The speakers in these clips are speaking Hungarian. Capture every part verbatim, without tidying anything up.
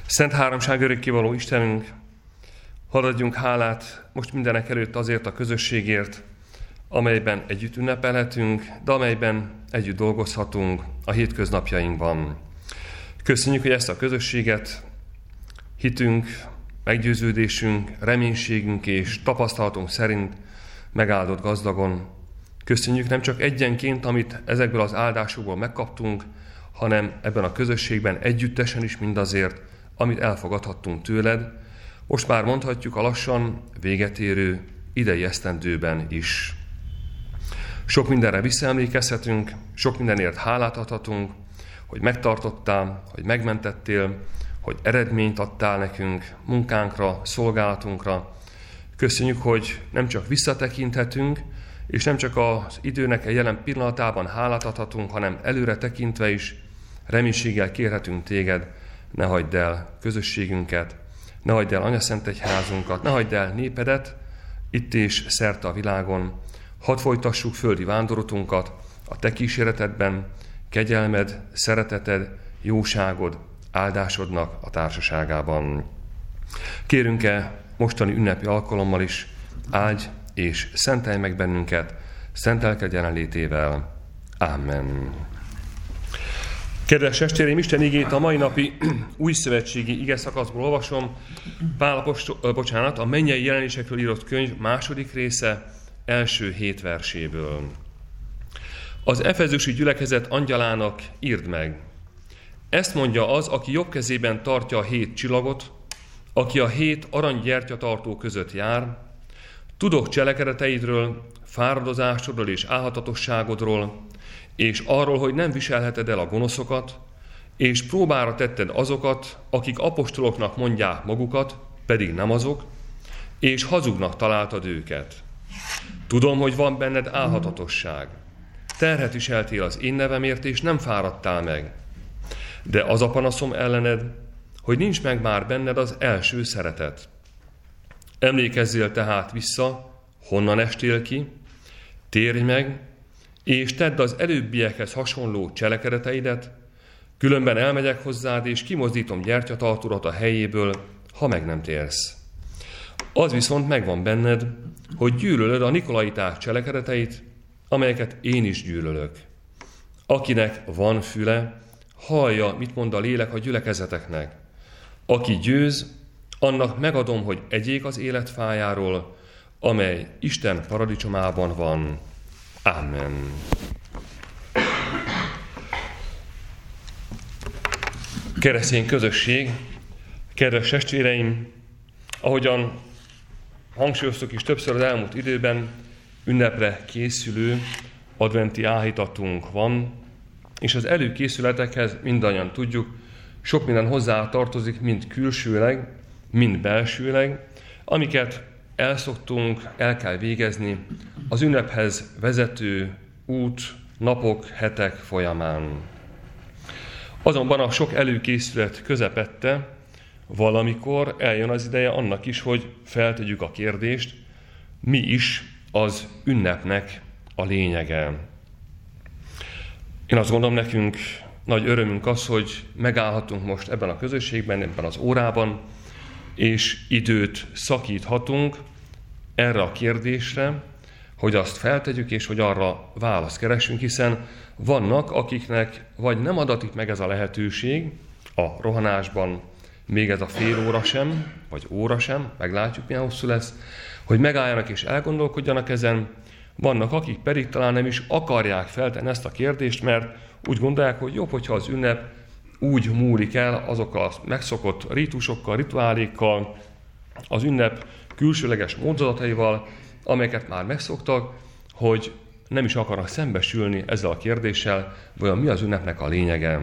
Szent Háromság örökkévaló Istenünk, hadd adjunk hálát most mindenek előtt azért a közösségért, amelyben együtt ünnepelhetünk, de amelyben együtt dolgozhatunk a hétköznapjainkban. Köszönjük, hogy ezt a közösséget hitünk, meggyőződésünk, reménységünk és tapasztalatunk szerint megáldott gazdagon. Köszönjük nem csak egyenként, amit ezekből az áldásokból megkaptunk, hanem ebben a közösségben együttesen is mindazért, amit elfogadhattunk tőled, most már mondhatjuk a lassan véget érő idei esztendőben is. Sok mindenre visszaemlékezhetünk, sok mindenért hálát adhatunk, hogy megtartottál, hogy megmentettél, hogy eredményt adtál nekünk, munkánkra, szolgálatunkra. Köszönjük, hogy nem csak visszatekinthetünk, és nem csak az időnek a jelen pillanatában hálát adhatunk, hanem előre tekintve is reménységgel kérhetünk téged, ne hagyd el közösségünket, ne hagyd el anyaszentegyházunkat, ne hagyd el népedet, itt és szerte a világon. Hadd folytassuk földi vándorotunkat a te kíséretedben, kegyelmed, szereteted, jóságod, áldásodnak a társaságában. Kérünk-e mostani ünnepi alkalommal is, áldj és szentelj meg bennünket, szent lelked jelenlétével. Amen. Kedves testvéreim, Isten igét a mai napi újszövetségi igeszakaszból olvasom. Pál apostol, bocsánat, a mennyei jelenésekről írott könyv második része első hét verséből. Az efezusi gyülekezet angyalának írd meg. Ezt mondja az, aki jobb kezében tartja a hét csillagot, aki a hét aranygyertyatartó között jár. Tudok cselekedeteidről, fáradozásodról és álhatatosságodról, és arról, hogy nem viselheted el a gonoszokat, és próbára tetted azokat, akik apostoloknak mondják magukat, pedig nem azok, és hazugnak találtad őket. Tudom, hogy van benned álhatatosság. Terhet viseltél az én nevemért, és nem fáradtál meg. De az a panaszom ellened, hogy nincs meg már benned az első szeretet. Emlékezzél tehát vissza, honnan estél ki, térj meg, és tedd az előbbiekhez hasonló cselekedeteidet, különben elmegyek hozzád, és kimozdítom gyertyatartódat a helyéből, ha meg nem térsz. Az viszont megvan benned, hogy gyűlölöd a nikolaiták cselekedeteit, amelyeket én is gyűlölök. Akinek van füle, hallja, mit mond a lélek a gyülekezeteknek. Aki győz, annak megadom, hogy egyék az életfájáról, amely Isten paradicsomában van. Amen. Keresztény közösség, kedves testvéreim, ahogyan hangsúlyoztuk is többször az elmúlt időben, ünnepre készülő adventi áhítatunk van, és az előkészületekhez mindannyian tudjuk, sok minden hozzá tartozik, mind külsőleg, mind belsőleg, amiket elszoktunk, el kell végezni az ünnephez vezető út, napok, hetek folyamán. Azonban a sok előkészület közepette valamikor eljön az ideje annak is, hogy feltegyük a kérdést, mi is az ünnepnek a lényege. Én azt gondolom, nekünk nagy örömünk az, hogy megállhatunk most ebben a közösségben, ebben az órában, és időt szakíthatunk erre a kérdésre, hogy azt feltegyük, és hogy arra választ keresünk, hiszen vannak, akiknek vagy nem adatik meg ez a lehetőség, a rohanásban még ez a fél óra sem, vagy óra sem, meglátjuk milyen hosszú lesz, hogy megálljanak és elgondolkodjanak ezen, vannak, akik pedig talán nem is akarják feltenni ezt a kérdést, mert úgy gondolják, hogy jobb, hogyha az ünnep úgy múlik el azokkal a megszokott rítusokkal, rituálékkal, az ünnep külsőleges módozataival, amelyeket már megszoktak, hogy nem is akarnak szembesülni ezzel a kérdéssel, vajon mi az ünnepnek a lényege.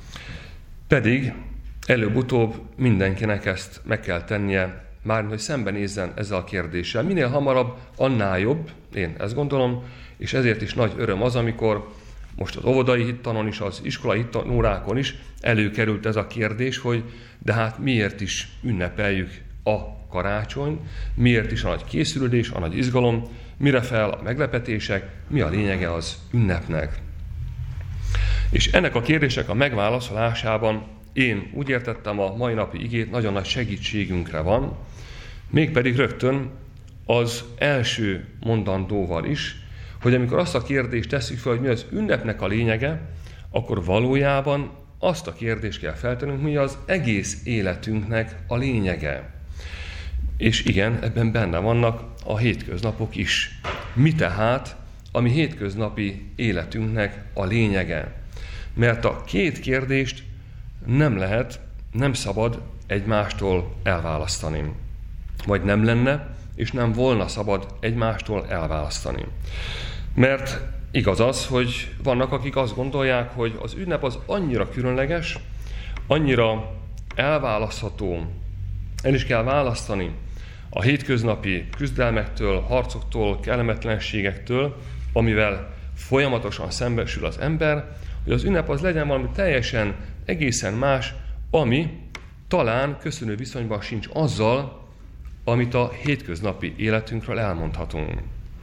Pedig előbb-utóbb mindenkinek ezt meg kell tennie, mármint, hogy szembenézzen ezzel a kérdéssel. Minél hamarabb, annál jobb, én ezt gondolom, és ezért is nagy öröm az, amikor most az óvodai hittanon is, az iskolai hittanórákon is előkerült ez a kérdés, hogy de hát miért is ünnepeljük a karácsony, miért is a nagy készülődés, a nagy izgalom, mire fel a meglepetések, mi a lényege az ünnepnek. És ennek a kérdések a megválaszolásában én úgy értettem, a mai napi igét nagyon nagy segítségünkre van, mégpedig rögtön az első mondandóval is, hogy amikor azt a kérdést tesszük fel, hogy mi az ünnepnek a lényege, akkor valójában azt a kérdést kell feltennünk, mi az egész életünknek a lényege. És igen, ebben benne vannak a hétköznapok is. Mi tehát a mi hétköznapi életünknek a lényege? Mert a két kérdést nem lehet, nem szabad egymástól elválasztani. Vagy nem lenne, és nem volna szabad egymástól elválasztani. Mert igaz az, hogy vannak, akik azt gondolják, hogy az ünnep az annyira különleges, annyira elválasztható, el is kell választani a hétköznapi küzdelmektől, harcoktól, kellemetlenségektől, amivel folyamatosan szembesül az ember, hogy az ünnep az legyen valami teljesen egészen más, ami talán köszönő viszonyban sincs azzal, amit a hétköznapi életünkről elmondhatunk.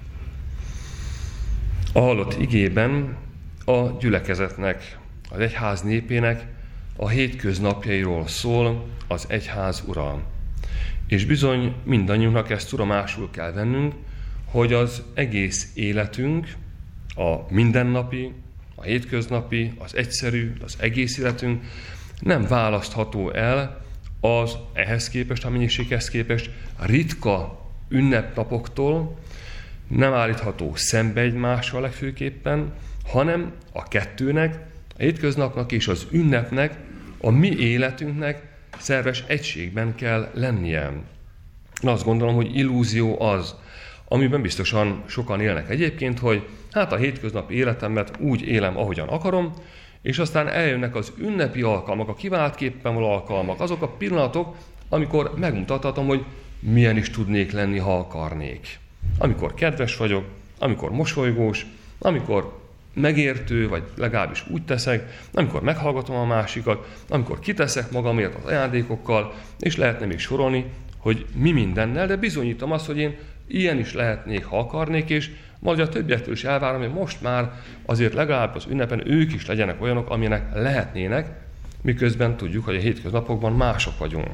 A hallott igében a gyülekezetnek, az egyház népének a hétköznapjairól szól az egyház ura. És bizony mindannyiunknak ezt tudomásul kell vennünk, hogy az egész életünk, a mindennapi, a hétköznapi, az egyszerű, az egész életünk nem választható el az ehhez képest, a mennyiséghez képest ritka ünnepnapoktól, nem állítható szembe egymással legfőképpen, hanem a kettőnek, a hétköznapnak és az ünnepnek, a mi életünknek szerves egységben kell lennie. Én azt gondolom, hogy illúzió az, amiben biztosan sokan élnek egyébként, hogy hát a hétköznapi életemet úgy élem, ahogyan akarom, és aztán eljönnek az ünnepi alkalmak, a kiváltképpen való alkalmak, azok a pillanatok, amikor megmutathatom, hogy milyen is tudnék lenni, ha akarnék. Amikor kedves vagyok, amikor mosolygós, amikor megértő, vagy legalábbis úgy teszek, amikor meghallgatom a másikat, amikor kiteszek magamért az ajándékokkal, és lehetne még sorolni, hogy mi mindennel, de bizonyítom azt, hogy én ilyen is lehetnék, ha akarnék, és majd a többiektől is elvárom, hogy most már azért legalább az ünnepen ők is legyenek olyanok, amilyenek lehetnének, miközben tudjuk, hogy a hétköznapokban mások vagyunk.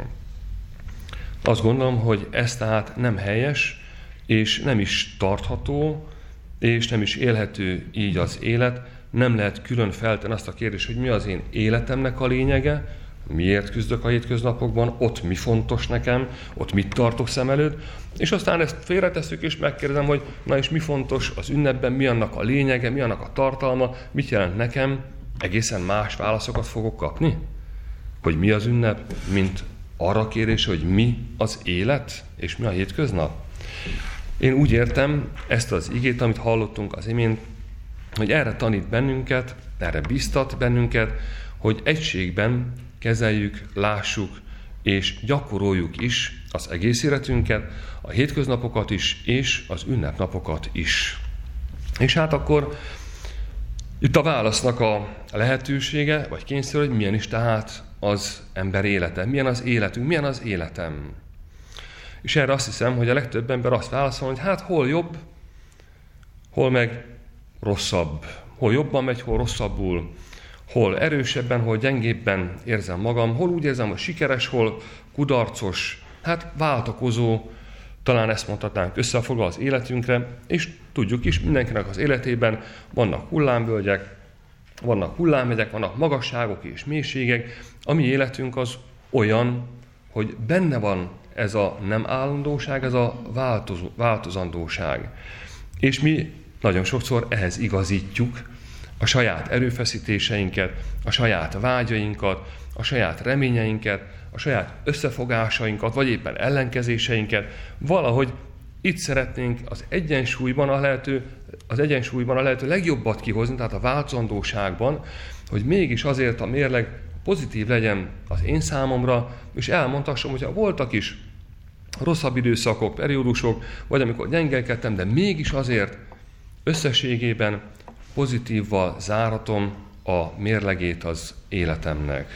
Azt gondolom, hogy ez tehát nem helyes, és nem is tartható, és nem is élhető így az élet. Nem lehet külön feltenni azt a kérdést, hogy mi az én életemnek a lényege, miért küzdök a hétköznapokban, ott mi fontos nekem, ott mit tartok szem előtt, és aztán ezt félretesszük, és megkérdezem, hogy na és mi fontos az ünnepben, mi annak a lényege, mi annak a tartalma, mit jelent nekem, egészen más válaszokat fogok kapni? Hogy mi az ünnep, mint arra kérés, hogy mi az élet, és mi a hétköznap? Én úgy értem ezt az igét, amit hallottunk az imént, hogy erre tanít bennünket, erre biztat bennünket, hogy egységben kezeljük, lássuk és gyakoroljuk is az egész életünket, a hétköznapokat is, és az ünnepnapokat is. És hát akkor itt a válasznak a lehetősége, vagy kényszer, hogy milyen is tehát az ember élete, milyen az életünk, milyen az életem. És erre azt hiszem, hogy a legtöbb ember azt válaszol, hogy hát hol jobb, hol meg rosszabb. Hol jobban megy, hol rosszabbul. Hol erősebben, hol gyengébben érzem magam, hol úgy érzem, hogy sikeres, hol kudarcos, hát váltakozó, talán ezt mondhatnánk összefoglalva az életünkre, és tudjuk is, mindenkinek az életében vannak hullámvölgyek, vannak hullámhegyek, vannak magasságok és mélységek. A mi életünk az olyan, hogy benne van ez a nem állandóság, ez a változó, változandóság. És mi nagyon sokszor ehhez igazítjuk a saját erőfeszítéseinket, a saját vágyainkat, a saját reményeinket, a saját összefogásainkat, vagy éppen ellenkezéseinket. Valahogy itt szeretnénk az egyensúlyban a lehető, az egyensúlyban a lehető legjobbat kihozni, tehát a változandóságban, hogy mégis azért a mérleg pozitív legyen az én számomra, és elmondhassam, hogyha voltak is rosszabb időszakok, periódusok, vagy amikor gyengelkedtem, de mégis azért összességében pozitívval záratom a mérlegét az életemnek.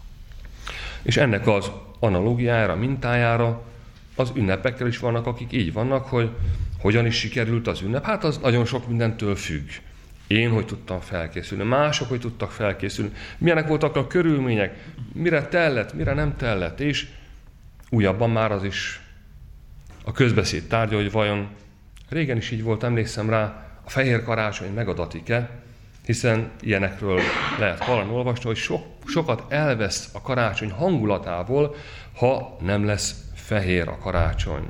És ennek az analógiájára, mintájára az ünnepekkel is vannak, akik így vannak, hogy hogyan is sikerült az ünnep. Hát az nagyon sok mindentől függ. Én hogy tudtam felkészülni, mások hogy tudtak felkészülni, milyenek voltak a körülmények, mire tellett, mire nem tellett, és újabban már az is a közbeszéd tárgya, hogy vajon régen is így volt, emlékszem rá, a fehér karácsony megadatik-e, hiszen ilyenekről lehet hallani, olvasni, hogy so, sokat elvesz a karácsony hangulatából, ha nem lesz fehér a karácsony.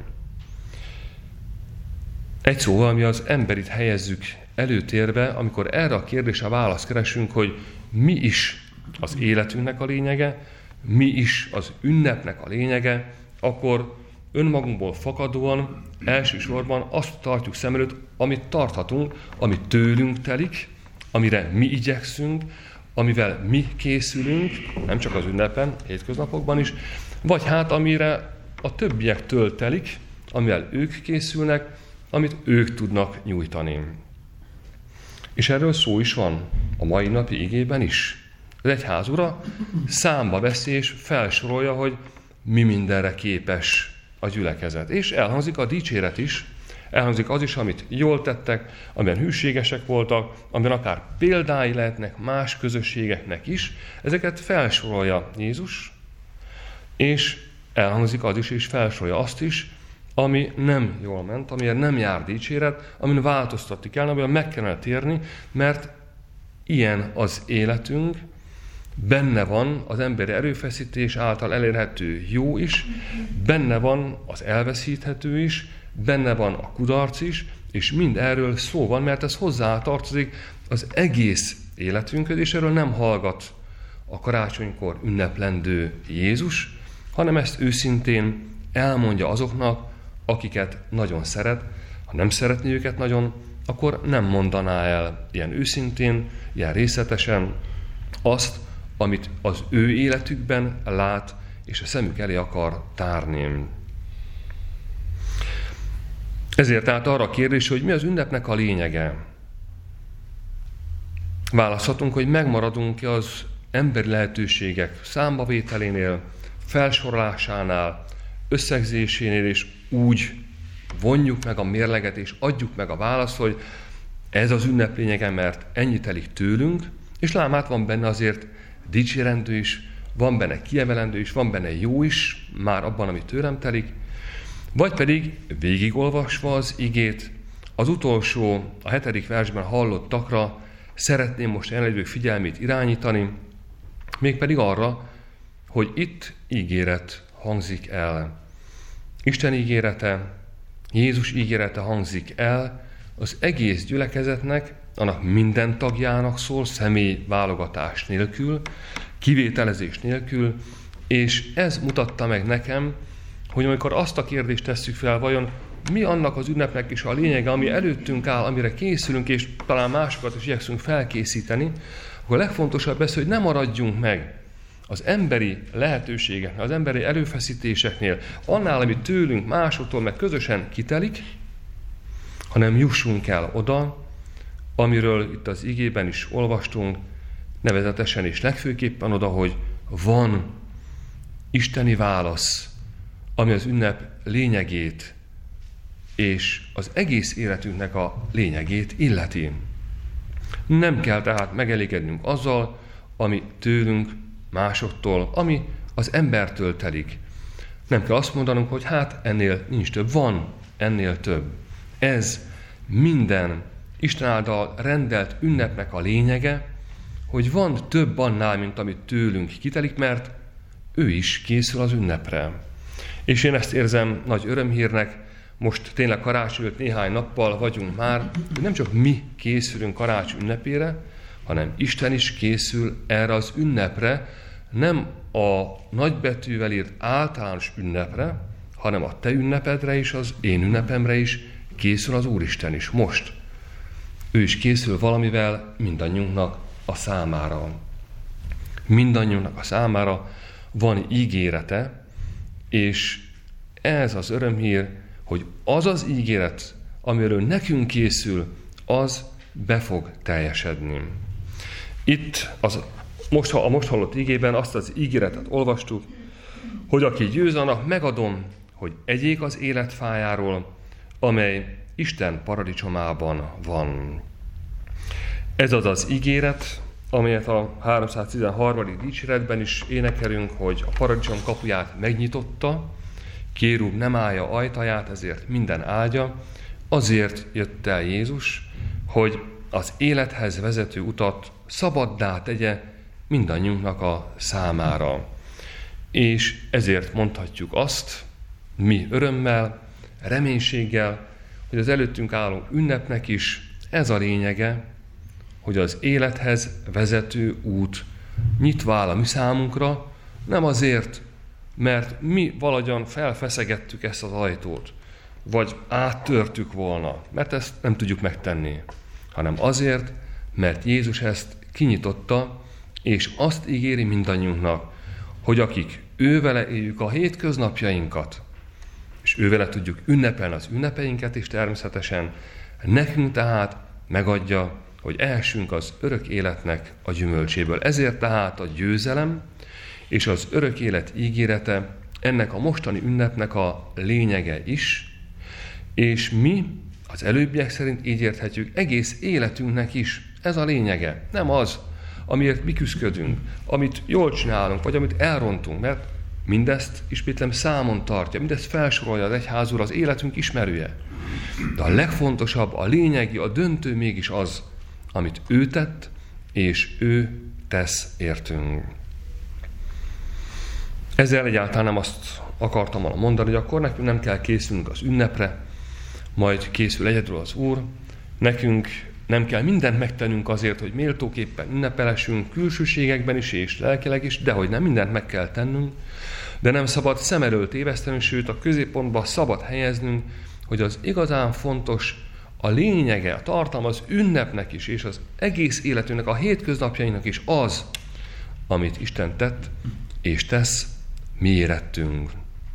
Egy szóval mi az emberit helyezzük előtérbe, amikor erre a kérdésre választ keresünk, hogy mi is az életünknek a lényege, mi is az ünnepnek a lényege, akkor önmagunkból fakadóan elsősorban azt tartjuk szem előtt, amit tarthatunk, amit tőlünk telik, amire mi igyekszünk, amivel mi készülünk, nem csak az ünnepen, hétköznapokban is, vagy hát amire a többiektől telik, amivel ők készülnek, amit ők tudnak nyújtani. És erről szó is van a mai napi igében is. Az egyház ura számba veszi és felsorolja, hogy mi mindenre képes a gyülekezet. És elhangzik a dicséret is, elhangzik az is, amit jól tettek, amiben hűségesek voltak, amiben akár példái lehetnek más közösségeknek is. Ezeket felsorolja Jézus, és elhangzik az is, és felsorolja azt is, ami nem jól ment, amiért nem jár dicséret, amin változtatni kell, amivel meg kellene térni, mert ilyen az életünk, benne van az emberi erőfeszítés által elérhető jó is, benne van az elveszíthető is, benne van a kudarc is, és mind erről szó van, mert ez hozzá tartozik az egész életünkhöz, és erről nem hallgat a karácsonykor ünneplendő Jézus, hanem ezt őszintén elmondja azoknak, akiket nagyon szeret. Ha nem szeretné őket nagyon, akkor nem mondaná el ilyen őszintén, ilyen részletesen azt, amit az ő életükben lát, és a szemük elé akar tárni. Ezért tehát arra a kérdés, hogy mi az ünnepnek a lényege. Választhatunk, hogy megmaradunk-e az emberi lehetőségek számbavételénél, felsorolásánál, összegzésénél, és úgy vonjuk meg a mérleget, és adjuk meg a választ, hogy ez az ünnep lényege, mert ennyi telik tőlünk, és lám át van benne azért dicsérendő is, van benne kiemelendő is, van benne jó is, már abban, ami tőlem telik, vagy pedig végigolvasva az igét, az utolsó, a hetedik versben hallottakra szeretném most jelenlévők figyelmét irányítani, mégpedig arra, hogy itt ígéret hangzik el. Isten ígérete, Jézus ígérete hangzik el az egész gyülekezetnek, annak minden tagjának szól, személy válogatás nélkül, kivételezés nélkül, és ez mutatta meg nekem, hogy amikor azt a kérdést tesszük fel, vajon mi annak az ünnepnek is a lényege, ami előttünk áll, amire készülünk, és talán másokat is igyekszünk felkészíteni, akkor a legfontosabb ez, hogy ne maradjunk meg az emberi lehetőségeknél, az emberi erőfeszítéseknél, annál, ami tőlünk, másoktól meg közösen kitelik, hanem jussunk el oda, amiről itt az igében is olvastunk, nevezetesen és legfőképpen oda, hogy van isteni válasz, ami az ünnep lényegét és az egész életünknek a lényegét illeti. Nem kell tehát megelégednünk azzal, ami tőlünk, másoktól, ami az embertől telik. Nem kell azt mondanunk, hogy hát ennél nincs több, van ennél több. Ez minden Isten által rendelt ünnepnek a lényege, hogy van több annál, mint amit tőlünk kitelik, mert ő is készül az ünnepre. És én ezt érzem nagy örömhírnek, most tényleg karácsony előtt néhány nappal vagyunk már, hogy nem csak mi készülünk karácsony ünnepére, hanem Isten is készül erre az ünnepre, nem a nagybetűvel írt általános ünnepre, hanem a te ünnepedre és az én ünnepemre is készül az Úristen is most. Ő is készül valamivel mindannyiunknak a számára. Mindannyiunknak a számára van ígérete, és ez az örömhír, hogy az az ígéret, amiről nekünk készül, az be fog teljesedni. Itt az, most, a most hallott ígében azt az ígéretet olvastuk, hogy aki győz, annak megadom, hogy egyék az életfájáról, amely Isten paradicsomában van. Ez az az ígéret, amelyet a háromszáztizenharmadik dicséretben is énekelünk, hogy a paradicsom kapuját megnyitotta, kérub nem állja ajtaját, ezért minden áldja. Azért jött el Jézus, hogy az élethez vezető utat szabaddá tegye mindannyiunknak a számára. És ezért mondhatjuk azt, mi örömmel, reménységgel, hogy az előttünk álló ünnepnek is ez a lényege, hogy az élethez vezető út nyitva áll a mi számunkra, nem azért, mert mi valahogyan felfeszegettük ezt az ajtót, vagy áttörtük volna, mert ezt nem tudjuk megtenni, hanem azért, mert Jézus ezt kinyitotta, és azt ígéri mindannyiunknak, hogy akik ővele éljük a hétköznapjainkat, és ővele tudjuk ünnepelni az ünnepeinket is természetesen, nekünk tehát megadja, hogy ehessünk az örök életnek a gyümölcséből. Ezért tehát a győzelem és az örök élet ígérete ennek a mostani ünnepnek a lényege is, és mi az előbbiek szerint így érthetjük egész életünknek is ez a lényege. Nem az, amiért mi küszködünk, amit jól csinálunk, vagy amit elrontunk, mert mindezt ismétlem számon tartja, mindezt felsorolja az egyház úr, az életünk ismerője. De a legfontosabb, a lényegi, a döntő mégis az, amit ő tett, és ő tesz értünk. Ezzel egyáltalán nem azt akartam volna mondani, hogy akkor nekünk nem kell készülnünk az ünnepre, majd készül egyedül az Úr, nekünk nem kell mindent megtennünk azért, hogy méltóképpen ünnepelessünk külsőségekben is és lelkileg is, de hogy nem mindent meg kell tennünk, de nem szabad szem elől tévesztenünk, sőt a középpontba szabad helyeznünk, hogy az igazán fontos, a lényege, a tartalma az ünnepnek is, és az egész életünknek, a hétköznapjainak is az, amit Isten tett és tesz, mi érettünk.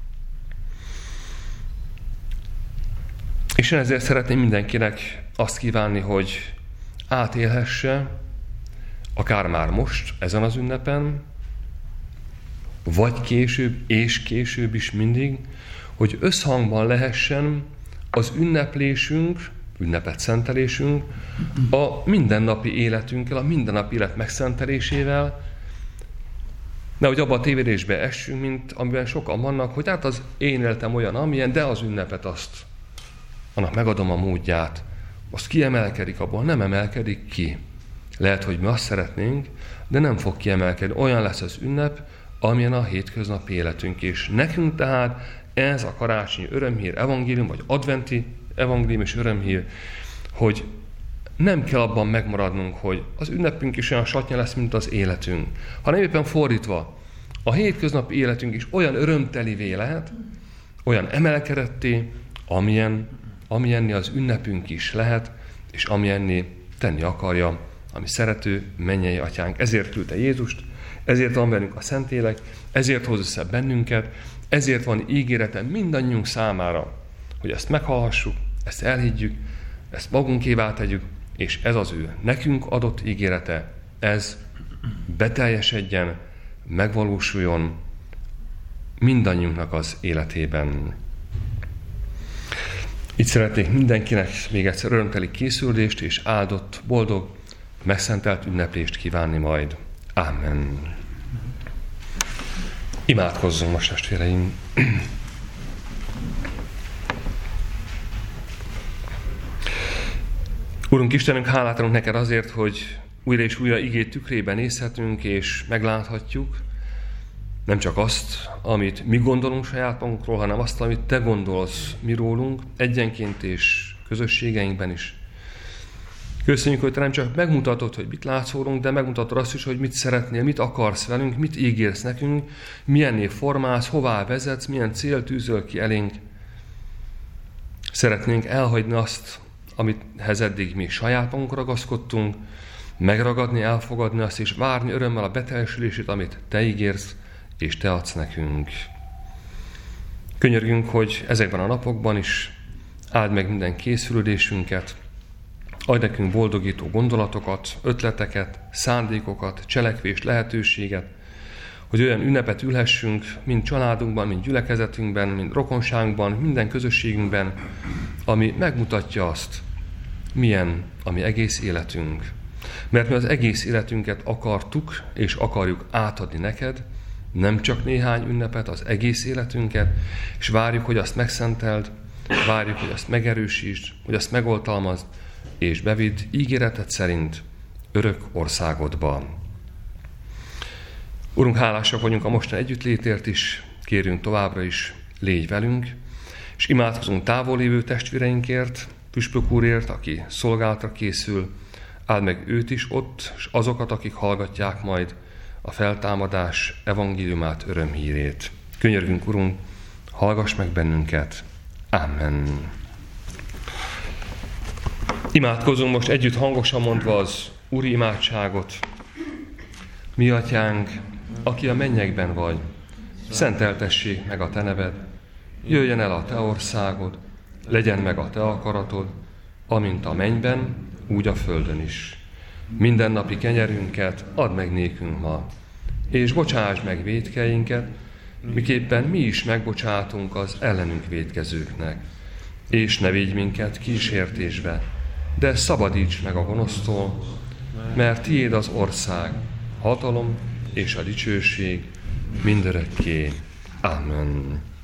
És én ezért szeretném mindenkinek azt kívánni, hogy átélhesse, akár már most, ezen az ünnepen, vagy később, és később is mindig, hogy összhangban lehessen az ünneplésünk, ünnepet szentelésünk a mindennapi életünkkel, a mindennapi élet megszentelésével, nehogy abba a tévedésbe essünk, mint amiben sokan vannak, hogy hát az én életem olyan, amilyen, de az ünnepet azt, annak megadom a módját, azt kiemelkedik abból, nem emelkedik ki. Lehet, hogy mi azt szeretnénk, de nem fog kiemelkedni. Olyan lesz az ünnep, amilyen a hétköznapi életünk. És nekünk tehát ez a karácsonyi örömhír evangélium, vagy adventi evangélium és örömhír, hogy nem kell abban megmaradnunk, hogy az ünnepünk is olyan satnya lesz, mint az életünk, hanem éppen fordítva, a hétköznapi életünk is olyan örömtelivé lehet, olyan emelkedetté, amilyen, amilyenni az ünnepünk is lehet, és amilyenni tenni akarja a mi szerető mennyei atyánk. Ezért küldte Jézust, ezért van bennünk a Szentlélek, ezért hoz össze bennünket, ezért van ígérete mindannyiunk számára, hogy ezt meghallhassuk, ezt elhiggyük, ezt magunkévá tegyük, és ez az ő nekünk adott ígérete, ez beteljesedjen, megvalósuljon mindannyiunknak az életében. Itt szeretnék mindenkinek még egyszer örömteli készülést és áldott, boldog, megszentelt ünneplést kívánni majd. Amen. Imádkozzunk most, testvéreim! Urunk Istenünk, hálát adunk neked azért, hogy újra és újra igét tükrében nézhetünk és megláthatjuk, nem csak azt, amit mi gondolunk saját magunkról, hanem azt, amit te gondolsz mi rólunk, egyenként és közösségeinkben is. Köszönjük, hogy te nem csak megmutatod, hogy mit látsz rólunk, de megmutatod azt is, hogy mit szeretnél, mit akarsz velünk, mit ígérsz nekünk, milyenné formálsz, hová vezetsz, milyen cél tűzöl ki elénk. Szeretnénk elhagyni azt, amithez eddig mi saját magunk ragaszkodtunk, megragadni, elfogadni azt, és várni örömmel a beteljesülését, amit te ígérsz, és te adsz nekünk. Könyörgünk, hogy ezekben a napokban is áld meg minden készülődésünket, adj nekünk boldogító gondolatokat, ötleteket, szándékokat, cselekvést, lehetőséget, hogy olyan ünnepet ülhessünk, mind családunkban, mind gyülekezetünkben, mind rokonságunkban, minden közösségünkben, ami megmutatja azt, milyen a mi egész életünk. Mert mi az egész életünket akartuk és akarjuk átadni neked, nem csak néhány ünnepet, az egész életünket, és várjuk, hogy azt megszenteld, várjuk, hogy azt megerősítsd, hogy azt megoltalmazd, és bevidd ígéreted szerint örök országodba. Urunk, hálásak vagyunk a mostani együttlétért is, kérünk továbbra is, légy velünk, és imádkozunk távollévő testvéreinkért, Püspök úrért, aki szolgálatra készül, áld meg őt is ott, és azokat, akik hallgatják majd a feltámadás evangéliumát, örömhírét. Könyörgünk, Urunk, hallgass meg bennünket. Amen. Imádkozunk most együtt hangosan mondva az úri imádságot. Mi atyánk, aki a mennyekben vagy, szenteltessék meg a te neved, jöjjön el a te országod, legyen meg a te akaratod, amint a mennyben, úgy a földön is. Mindennapi kenyerünket add meg nékünk ma, és bocsásd meg vétkeinket, miképpen mi is megbocsátunk az ellenünk vétkezőknek. És ne vigy minket kísértésbe, de szabadíts meg a gonosztól, mert tiéd az ország, hatalom és a dicsőség mindörökké. Amen.